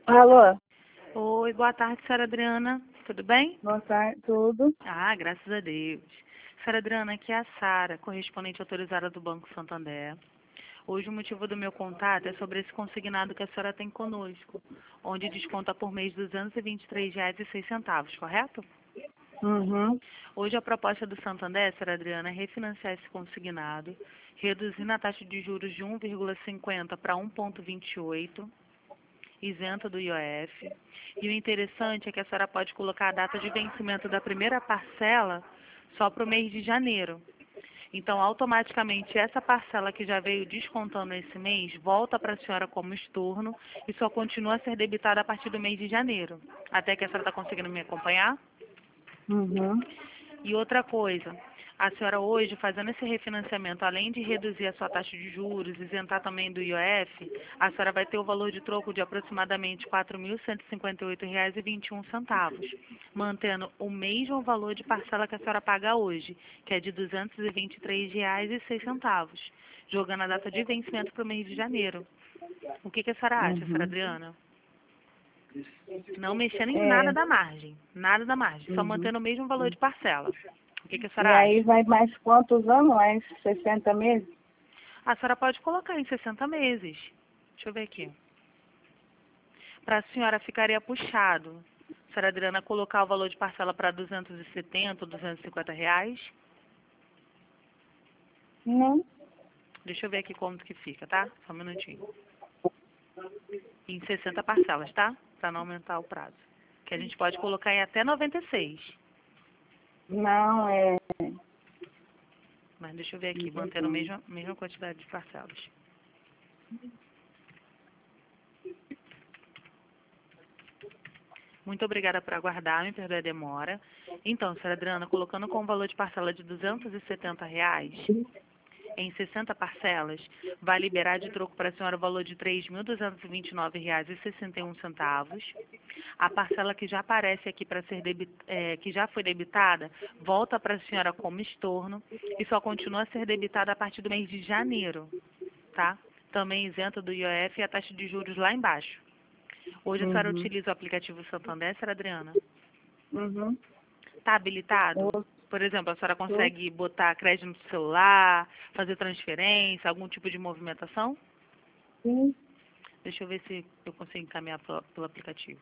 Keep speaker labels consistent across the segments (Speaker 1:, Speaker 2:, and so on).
Speaker 1: Alô,
Speaker 2: Oi, boa tarde, senhora Adriana. Tudo bem?
Speaker 1: boa tarde, tudo?
Speaker 2: Ah, graças a Deus. Senhora Adriana, aqui é a Sara, correspondente autorizada do Banco Santander. Hoje o motivo do meu contato é sobre esse consignado que a senhora tem conosco, onde desconta por mês R$ 223,06, correto?
Speaker 1: Uhum.
Speaker 2: Hoje a proposta do Santander, senhora Adriana, é refinanciar esse consignado, reduzindo a taxa de juros de 1,50 para 1,28, isenta do IOF. E o interessante é que a senhora pode colocar a data de vencimento da primeira parcela só para o mês de janeiro. Então, automaticamente, essa parcela que já veio descontando esse mês volta para a senhora como estorno e só continua a ser debitada a partir do mês de janeiro. Até que a senhora está conseguindo me acompanhar?
Speaker 1: Uhum.
Speaker 2: E outra coisa, a senhora hoje, fazendo esse refinanciamento, além de reduzir a sua taxa de juros, isentar também do IOF, a senhora vai ter o valor de troco de aproximadamente R$ 4.158,21, mantendo o mesmo valor de parcela que a senhora paga hoje, que é de R$ 223,06, jogando a data de vencimento para o mês de janeiro. O que a senhora acha, senhora
Speaker 1: Uhum.
Speaker 2: Adriana? Não mexendo em
Speaker 1: É.
Speaker 2: nada da margem, só
Speaker 1: Uhum.
Speaker 2: mantendo o mesmo valor de parcela. O que a
Speaker 1: E
Speaker 2: senhora
Speaker 1: aí
Speaker 2: acha?
Speaker 1: vai mais quantos anos? Mais 60 meses?
Speaker 2: A senhora pode colocar em 60 meses. Deixa eu ver aqui. Para a senhora ficaria puxado. A senhora Adriana colocar o valor de parcela para 270, R$ 250.
Speaker 1: Não.
Speaker 2: Deixa eu ver aqui como que fica, tá? Só um minutinho. Em 60 parcelas, tá? Para não aumentar o prazo. Que a gente pode colocar em até 96.
Speaker 1: Não, é.
Speaker 2: Mas deixa eu ver aqui, mantendo a mesma quantidade de parcelas. Muito obrigada por aguardar, me perdoe a demora. Então, senhora Adriana, colocando com o valor de parcela de R$ 270, em 60 parcelas, vai liberar de troco para a senhora o valor de R$ 3.229,61. A parcela que já aparece aqui para ser que já foi debitada, volta para a senhora como estorno e só continua a ser debitada a partir do mês de janeiro, tá? Também isenta do IOF e a taxa de juros lá embaixo. Hoje a senhora
Speaker 1: Uhum.
Speaker 2: utiliza o aplicativo Santander, senhora Adriana?
Speaker 1: Uhum.
Speaker 2: Está habilitado?
Speaker 1: Eu
Speaker 2: Por exemplo, a senhora
Speaker 1: tô.
Speaker 2: consegue botar crédito no celular, fazer transferência, algum tipo de movimentação?
Speaker 1: Sim.
Speaker 2: Deixa eu ver se eu consigo encaminhar pelo aplicativo.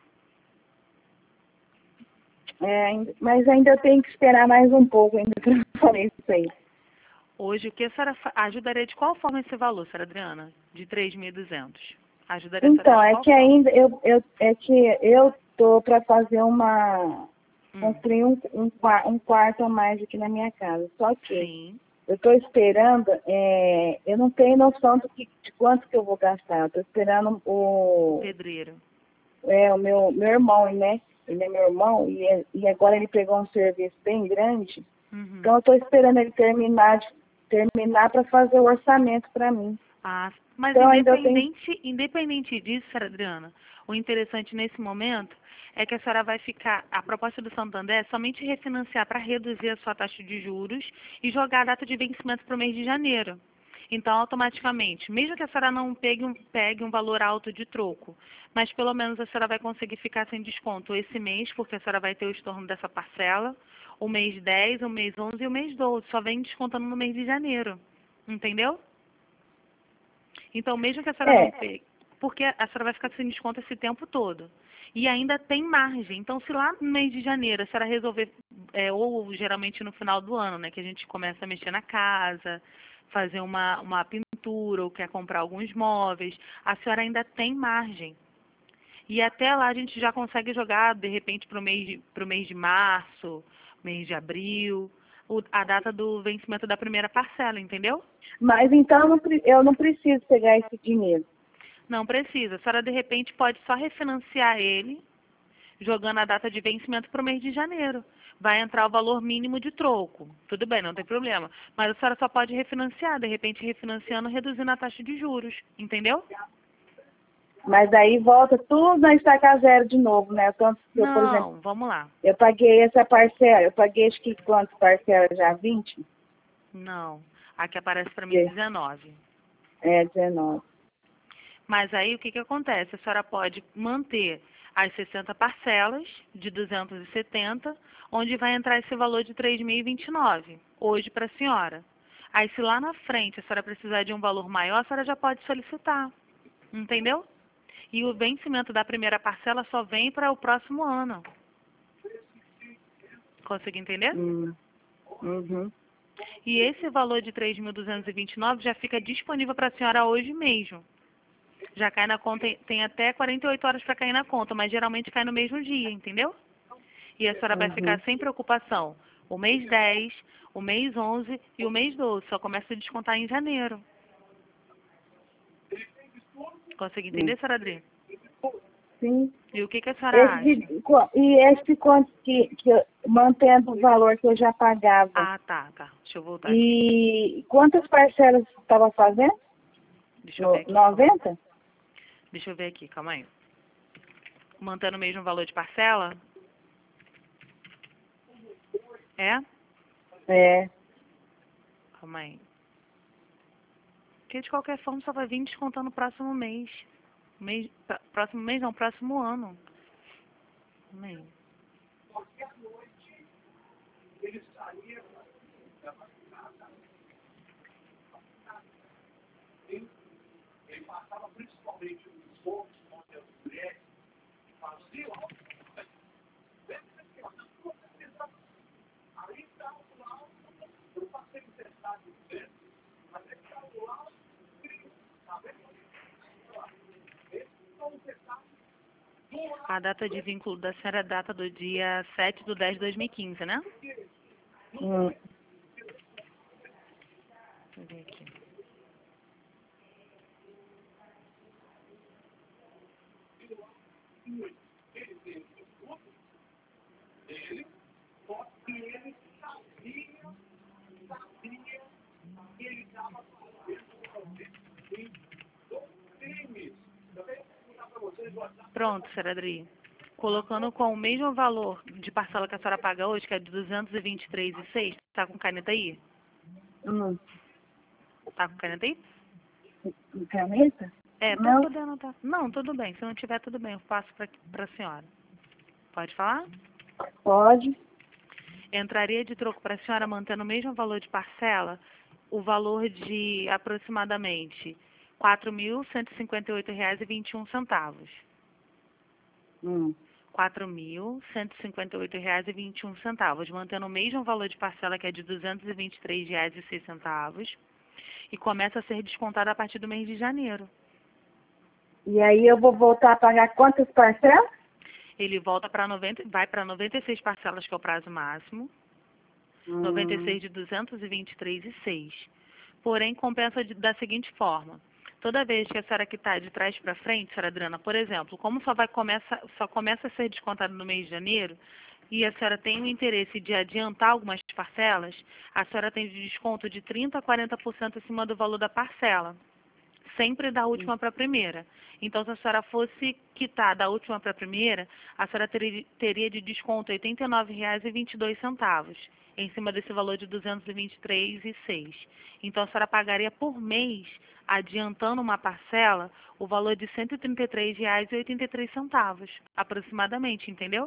Speaker 1: É, mas ainda tem que esperar mais um pouco ainda para fazer isso aí.
Speaker 2: Hoje, o que a senhora ajudaria de qual forma esse valor, senhora Adriana? De 3.200. Ajudaria a senhora
Speaker 1: Então,
Speaker 2: de
Speaker 1: é
Speaker 2: qual
Speaker 1: que
Speaker 2: forma?
Speaker 1: ainda é que eu tô para fazer uma
Speaker 2: Hum,
Speaker 1: construir um quarto a mais aqui na minha casa. Só que
Speaker 2: sim,
Speaker 1: eu estou esperando, eu não tenho noção de quanto que eu vou gastar. Eu estou esperando
Speaker 2: pedreiro.
Speaker 1: o meu irmão, né? Ele é meu irmão e agora ele pegou um serviço bem grande. Então
Speaker 2: Uhum.
Speaker 1: eu estou esperando ele terminar para fazer o orçamento para mim.
Speaker 2: Ah, mas
Speaker 1: Então ainda eu tenho.
Speaker 2: independente disso, senhora Adriana, o interessante nesse momento é que a senhora vai ficar, a proposta do Santander é somente refinanciar para reduzir a sua taxa de juros e jogar a data de vencimento para o mês de janeiro. Então, automaticamente, mesmo que a senhora não pegue um valor alto de troco, mas pelo menos a senhora vai conseguir ficar sem desconto esse mês, porque a senhora vai ter o estorno dessa parcela, o mês 10, o mês 11 e o mês 12, só vem descontando no mês de janeiro. Entendeu? Então, mesmo que a senhora não
Speaker 1: É,
Speaker 2: pegue, porque a senhora vai ficar sem desconto esse tempo todo. E ainda tem margem. Então, se lá no mês de janeiro a senhora resolver, ou geralmente no final do ano, né, que a gente começa a mexer na casa, fazer uma pintura ou quer comprar alguns móveis, a senhora ainda tem margem. E até lá a gente já consegue jogar, de repente, para o mês de março, mês de abril, a data do vencimento da primeira parcela, entendeu?
Speaker 1: mas então eu não preciso pegar esse dinheiro.
Speaker 2: Não precisa. A senhora, de repente, pode só refinanciar ele, jogando a data de vencimento para o mês de janeiro. Vai entrar o valor mínimo de troco. Tudo bem, não tem problema. Mas a senhora só pode refinanciar, de repente, refinanciando, reduzindo a taxa de juros. Entendeu?
Speaker 1: Mas daí volta tudo na estaca zero de novo, né? Tanto que eu, por exemplo,
Speaker 2: Não, vamos lá.
Speaker 1: eu paguei essa parcela, eu paguei acho que quantas parcelas já? 20.
Speaker 2: Não. Aqui aparece para mim 19.
Speaker 1: 19.
Speaker 2: Mas aí o que acontece? A senhora pode manter as 60 parcelas de 270, onde vai entrar esse valor de 3.029, hoje para a senhora. Aí se lá na frente a senhora precisar de um valor maior, a senhora já pode solicitar. Entendeu? E o vencimento da primeira parcela só vem para o próximo ano. Consegue entender?
Speaker 1: Uhum.
Speaker 2: E esse valor de 3.229 já fica disponível para a senhora hoje mesmo. Já cai na conta, tem até 48 horas para cair na conta, mas geralmente cai no mesmo dia, entendeu? E a senhora vai ficar sem preocupação. O mês 10, o mês 11 e o mês 12. Só começa a descontar em janeiro. Consegue entender, senhora Adri?
Speaker 1: Sim.
Speaker 2: E o que a senhora acha?
Speaker 1: Esse quanto que mantendo o valor que eu já pagava.
Speaker 2: Ah, tá. Deixa eu voltar aqui.
Speaker 1: E quantas parcelas você estava fazendo?
Speaker 2: Deixa eu ver aqui.
Speaker 1: 90?
Speaker 2: Deixa eu ver aqui, calma aí. Mantendo o mesmo valor de parcela? É?
Speaker 1: É.
Speaker 2: Calma aí. Porque de qualquer forma só vai vir descontando no próximo mês. Próximo mês não, próximo ano. Calma aí. A data de vínculo da senhora é a data do dia 7/10/2015, né? Deixa eu ver aqui. Pronto, senhora Adri. Colocando com o mesmo valor de parcela que a senhora paga hoje, que é de 223,06, tá com caneta aí? Tá com caneta aí?
Speaker 1: Caneta?
Speaker 2: É, pra
Speaker 1: Não.
Speaker 2: poder anotar. Não, tudo bem. Se não tiver, tudo bem. Eu passo pra senhora. Pode falar?
Speaker 1: Pode.
Speaker 2: Entraria de troco para a senhora mantendo o mesmo valor de parcela, o valor de aproximadamente R$ 4.158,21. R$ 4.158,21, mantendo o mesmo valor de parcela que é de R$ 223,06 e começa a ser descontado a partir do mês de janeiro.
Speaker 1: E aí eu vou voltar a pagar quantas parcelas?
Speaker 2: Ele volta para 96 parcelas, que é o prazo máximo. 96 de 223,06. Porém, compensa da seguinte forma. Toda vez que a senhora quitar de trás para frente, senhora Adriana, por exemplo, como só começa a ser descontado no mês de janeiro, e a senhora tem o interesse de adiantar algumas parcelas, a senhora tem de desconto de 30% a 40% acima do valor da parcela. Sempre da última para a primeira. Então, se a senhora fosse quitar da última para a primeira, a senhora teria de desconto R$ 89,22 em cima desse valor de 223,06. Então, a senhora pagaria por mês, adiantando uma parcela, o valor de R$ 133,83, aproximadamente, entendeu?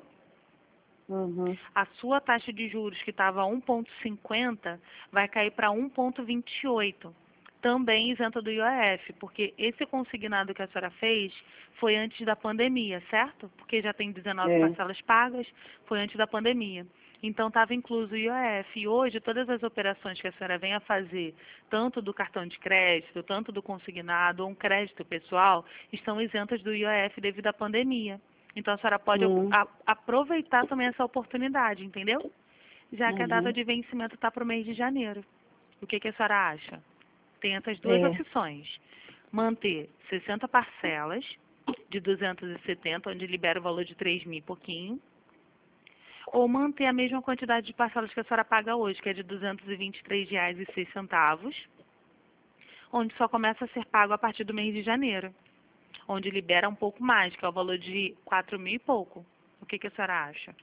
Speaker 2: A sua taxa de juros, que estava 1,50, vai cair para 1,28. Também isenta do IOF, porque esse consignado que a senhora fez foi antes da pandemia, certo? Porque já tem 19 parcelas pagas, foi antes da pandemia. Então, estava incluso o IOF. E hoje, todas as operações que a senhora vem a fazer, tanto do cartão de crédito, tanto do consignado ou um crédito pessoal, estão isentas do IOF devido à pandemia. Então, a senhora pode aproveitar também essa oportunidade, entendeu? Já que a data de vencimento está para o mês de janeiro. O que a senhora acha? Tem essas duas opções. Manter 60 parcelas de 270, onde libera o valor de 3.000 e pouquinho. Ou manter a mesma quantidade de parcelas que a senhora paga hoje, que é de R$ 223,06, onde só começa a ser pago a partir do mês de janeiro. Onde libera um pouco mais, que é o valor de 4.000 e pouco. O que a senhora acha?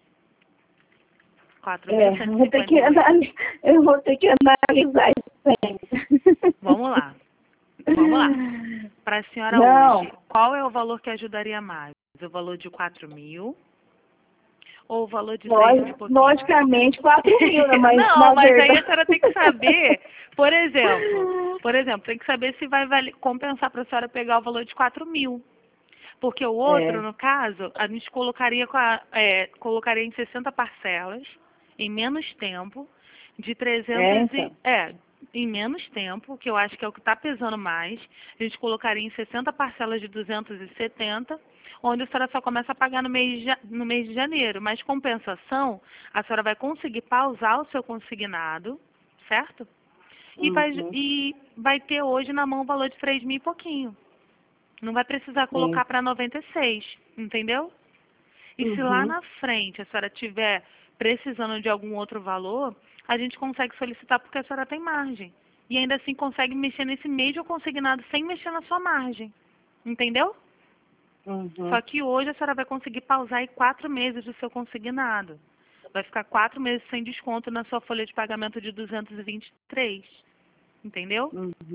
Speaker 2: 4.158.
Speaker 1: Eu vou ter que analisar isso bem.
Speaker 2: Vamos lá. Para a senhora
Speaker 1: Não.
Speaker 2: hoje, qual é o valor que ajudaria mais? O valor de 4.000 ou o valor de 3 de pouquinho?
Speaker 1: Logicamente, 4.000, né? Mas
Speaker 2: Não,
Speaker 1: na
Speaker 2: mas aí
Speaker 1: verdade...
Speaker 2: a senhora tem que saber, por exemplo, tem que saber se vai compensar para a senhora pegar o valor de 4.000. Porque o outro, no caso, a gente colocaria, colocaria em 60 parcelas, em menos tempo, de 300
Speaker 1: então.
Speaker 2: em menos tempo, que eu acho que é o que está pesando mais, a gente colocaria em 60 parcelas de 270, onde a senhora só começa a pagar no mês de janeiro. Mas compensação, a senhora vai conseguir pausar o seu consignado, certo? E vai ter hoje na mão o valor de 3.000 e pouquinho. Não vai precisar colocar para 96, entendeu? E se lá na frente a senhora tiver precisando de algum outro valor, a gente consegue solicitar porque a senhora tem margem. E ainda assim consegue mexer nesse mesmo consignado sem mexer na sua margem. Entendeu? Só que hoje a senhora vai conseguir pausar aí 4 meses do seu consignado. Vai ficar 4 meses sem desconto na sua folha de pagamento de 223. Entendeu?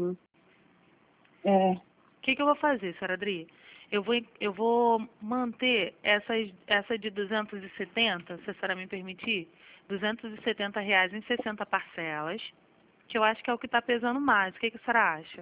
Speaker 2: O que eu vou fazer, senhora Adri? Eu vou manter essa de 270, se a senhora me permitir, R$ 270 em 60 parcelas, que eu acho que é o que está pesando mais. O que a senhora acha?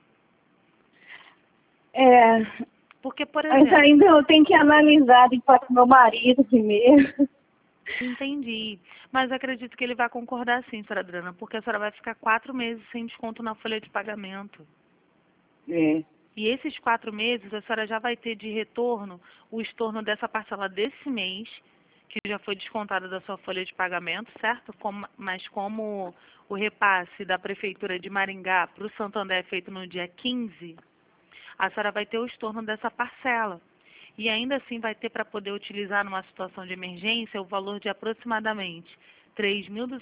Speaker 2: Porque, por
Speaker 1: Mas
Speaker 2: exemplo...
Speaker 1: ainda eu tenho que analisar de fato meu marido primeiro.
Speaker 2: Entendi. Mas acredito que ele vai concordar sim, senhora Adriana, porque a senhora vai ficar 4 meses sem desconto na folha de pagamento. E esses 4 meses, a senhora já vai ter de retorno o estorno dessa parcela desse mês, que já foi descontado da sua folha de pagamento, certo? Mas como o repasse da Prefeitura de Maringá para o Santander é feito no dia 15, a senhora vai ter o estorno dessa parcela. E ainda assim vai ter para poder utilizar numa situação de emergência o valor de aproximadamente R$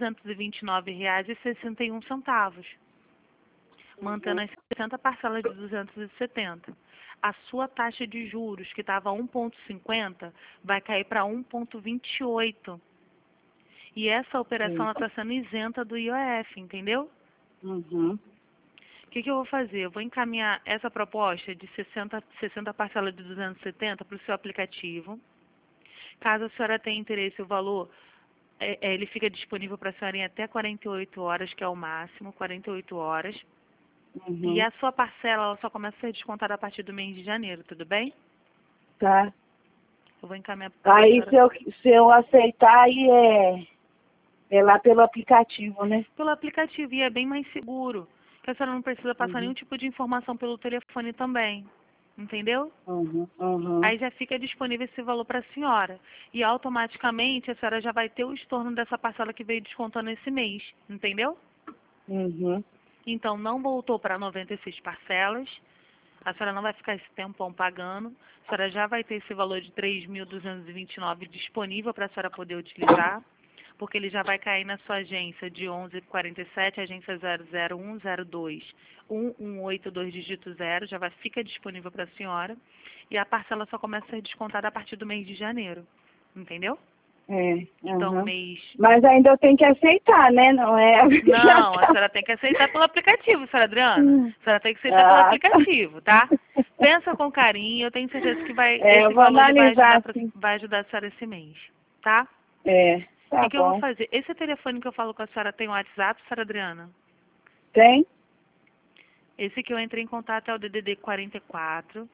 Speaker 2: 3.229,61. Mantendo as 60 parcelas de 270. A sua taxa de juros, que estava 1,50, vai cair para 1,28. E essa operação está sendo isenta do IOF, entendeu? O que eu vou fazer? Eu vou encaminhar essa proposta de 60 parcelas de 270 para o seu aplicativo. Caso a senhora tenha interesse, o valor ele fica disponível para a senhora em até 48 horas, que é o máximo, 48 horas. E a sua parcela ela só começa a ser descontada a partir do mês de janeiro, tudo bem?
Speaker 1: Tá.
Speaker 2: Eu vou encaminhar para
Speaker 1: Aí se eu aceitar, aí é lá pelo aplicativo, né?
Speaker 2: pelo aplicativo, e é bem mais seguro. Que a senhora não precisa passar nenhum tipo de informação pelo telefone também. Entendeu? Aí já fica disponível esse valor para a senhora. E automaticamente a senhora já vai ter o estorno dessa parcela que veio descontando esse mês. Entendeu? Então, não voltou para 96 parcelas. A senhora não vai ficar esse tempão pagando. A senhora já vai ter esse valor de 3.229 disponível para a senhora poder utilizar, porque ele já vai cair na sua agência de 1147, agência 00102 1182 dígito 0, já fica disponível para a senhora. E a parcela só começa a ser descontada a partir do mês de janeiro. Entendeu? Então,
Speaker 1: Mas ainda eu tenho que aceitar, né? Não é?
Speaker 2: Não, a senhora tem que aceitar pelo aplicativo, senhora Adriana. A senhora tem que aceitar pelo aplicativo, tá? Pensa com carinho, eu tenho certeza que esse valor vai ajudar a senhora esse mês, tá?
Speaker 1: Tá
Speaker 2: O que eu vou fazer? Esse telefone que eu falo com a senhora tem o WhatsApp, senhora Adriana?
Speaker 1: Tem?
Speaker 2: Esse que eu entrei em contato é o DDD 44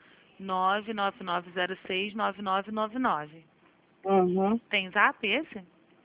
Speaker 2: 99906 9999. Tem Zap esse?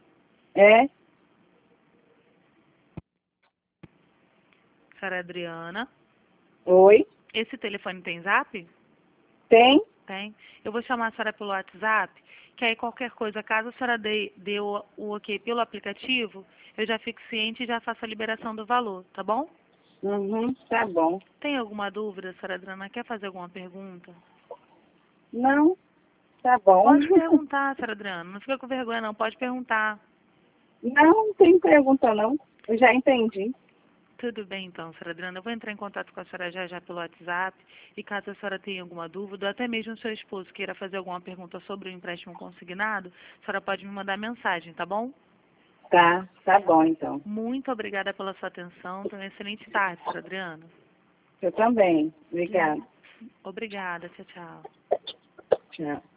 Speaker 2: Senhora Adriana.
Speaker 1: Oi?
Speaker 2: Esse telefone tem Zap?
Speaker 1: Tem?
Speaker 2: Tem. Eu vou chamar a senhora pelo WhatsApp, que aí qualquer coisa, caso a senhora dê o ok pelo aplicativo, eu já fico ciente e já faço a liberação do valor, tá bom?
Speaker 1: Tá bom.
Speaker 2: Tem alguma dúvida, senhora Adriana? Quer fazer alguma pergunta?
Speaker 1: Não, tá bom.
Speaker 2: Pode perguntar, senhora Adriana. Não fica com vergonha, não. Pode perguntar.
Speaker 1: Não tem pergunta, não. Eu já entendi.
Speaker 2: Tudo bem, então, senhora Adriana. Eu vou entrar em contato com a senhora já pelo WhatsApp. E caso a senhora tenha alguma dúvida, ou até mesmo o seu esposo queira fazer alguma pergunta sobre o empréstimo consignado, a senhora pode me mandar mensagem, tá bom?
Speaker 1: Tá bom, então.
Speaker 2: Muito obrigada pela sua atenção. Tenha uma excelente tarde, senhora Adriana.
Speaker 1: Eu também. Obrigada.
Speaker 2: Obrigada, tchau, tchau.
Speaker 1: Tchau.